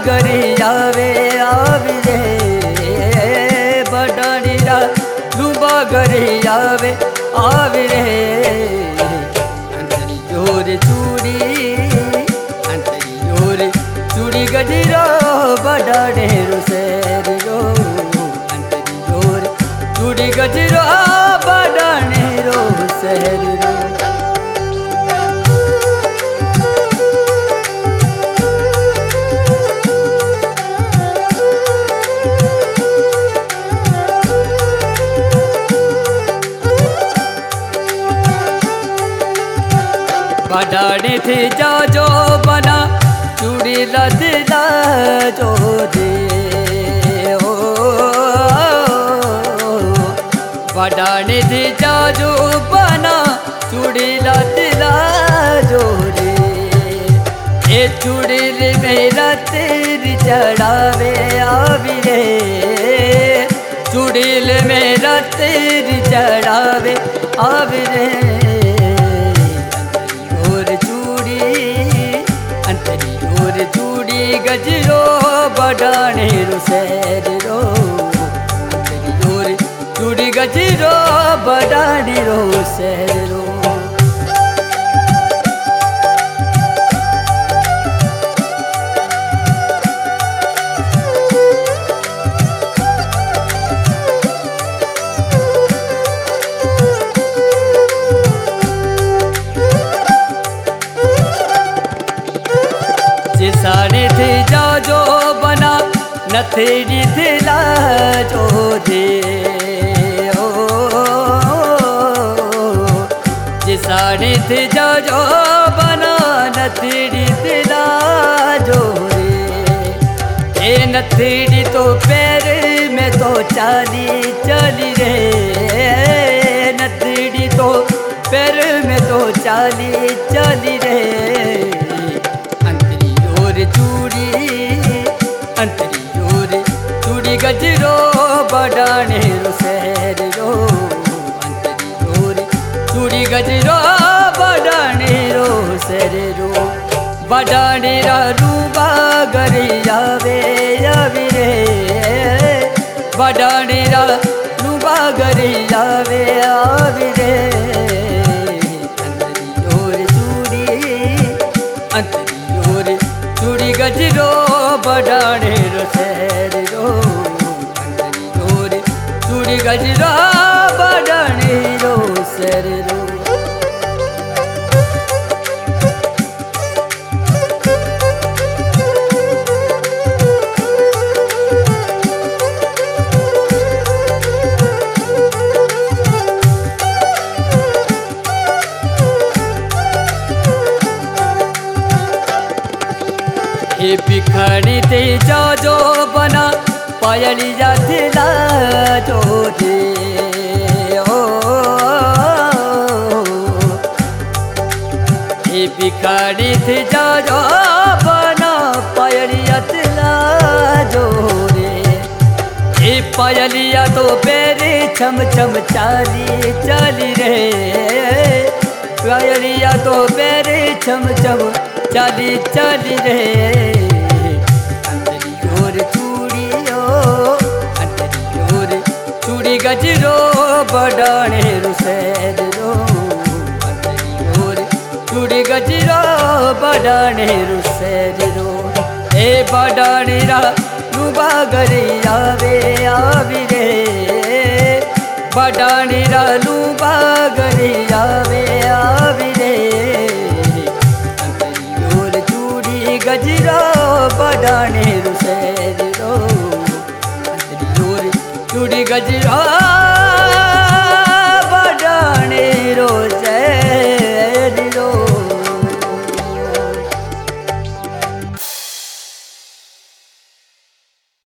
गरी आवे आवी रे बडाणी रा लूबा गरी आवे आवी रे अंतरी जोर चूड़ी अंतरी जोर चूड़ी गजरो बडाणे रो शेर रो अंतरी जोर चूड़ी गजरो बडाणे रो शेर रो बडाणे थे जा जो बना चूड़ी लदला जो दे ओ बडाणे थे जा जो बना चूड़ी लदला जो रे ए चूड़ी मेरा तेरी चढ़ावे आवी रे चूड़ी मेरा तेरी चढ़ावे आवी रे चूड़ी गजरो बडाणे रो शेर रो अंतरी जोर चूड़ी गजरो बडाणे रो शेर रो साड़े थे जा जो बना नथेड़ी थिला जो दे ओ जे साड़े थे जा जो बना नथेड़ी थिला जो रे ए नथेड़ी तो पैर में तो चाली चली रे नथेड़ी तो पैर में तो चाली चली रे चूड़ी अंतरी जोर चूड़ी गजरो बडाणे रो शेर रो अंतरी जोर चूड़ी गजरो बडाणे रो शेर रो बडाणे रा रूबा गरी आवे आवी रे बडाणे रा रूबा गरी आवे आवी रे अंतरी जोर चूड़ी अंतरी चूड़ी गजरो बडाणे रो शेर रो अंतरी जोर चूड़ी गजरो बडाणे रो शेर रो भिखारी थे जा जो बना पायली जाथिला जो दे ओ ये भिखारी थे जा जो बना पायली जाथिला जो रे ये पायलिया तो बेरे छम छम चाली चाली रे पायलिया तो बेरे छम छम चाली चाली रे अंतरी जोर चूड़ी ओ अंतरी जोर चूड़ी गजरो बडाणे रो शेर रो अंतरी जोर चूड़ी गजरो बडाणे रो शेर रो ए बडाणे रा रूबा गरी आवे आवी रे बडाणे रा रूबा गरी आवे आवी रे गजरो बडाणे रो शेर रो अंतरी जोर चूड़ी गजरो